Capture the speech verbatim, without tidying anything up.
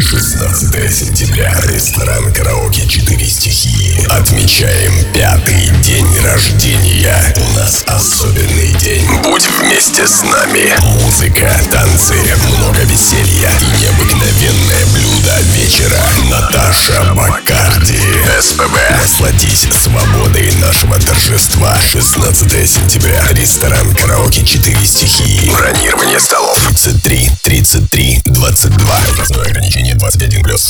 шестнадцатое сентября. Ресторан «Караоке Четыре стихии». Отмечаем пятый день рождения. У нас особенный день. Будь вместе с нами. Музыка, танцы, много веселья и необыкновенное блюдо вечера. Наташа Баккарди. СПБ. Насладись свободой нашего торжества. шестнадцатое сентября. Ресторан «Караоке Четыре стихии». Бронирование столов. тридцать три тридцать три двадцать два. Возрастное ограничение двадцать один плюс.